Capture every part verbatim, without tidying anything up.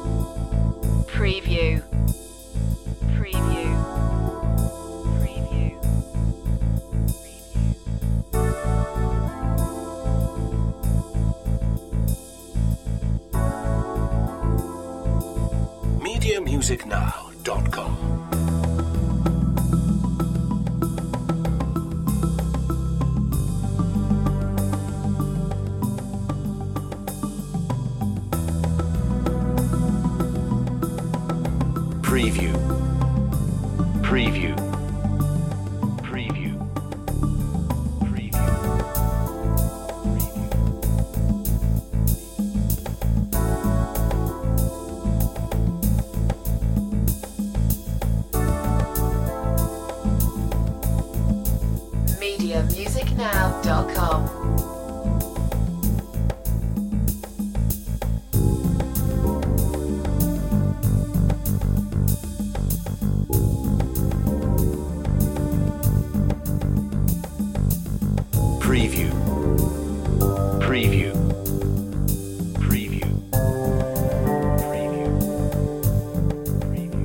Preview. Preview. Preview. media music now dot com. Preview. Preview. Preview. Preview. media music now dot com. Preview. Preview. Preview. Preview. Preview.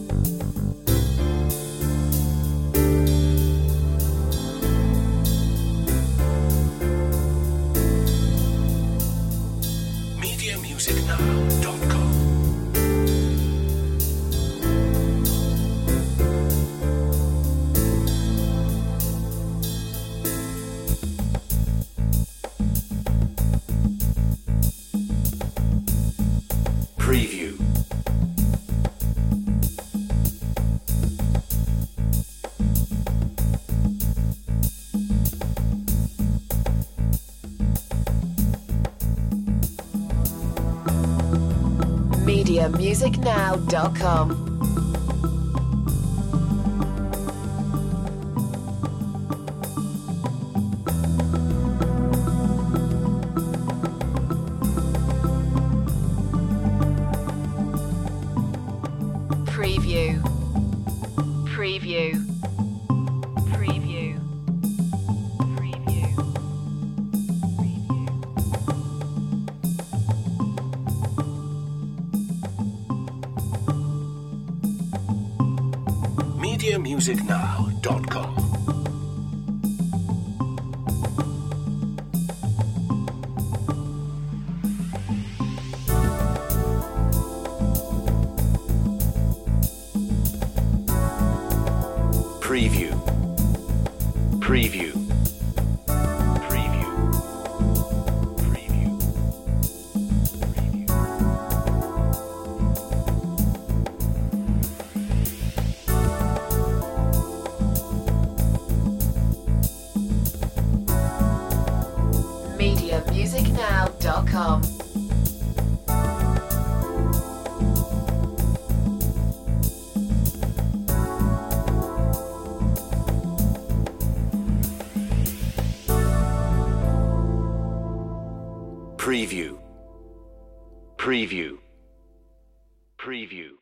media music now dot com. Preview. media music now dot com. Preview. Preview. Preview. Preview. media music now dot com. Preview. Preview. Preview. Preview. Preview. media music now dot com. Preview. Preview. Preview.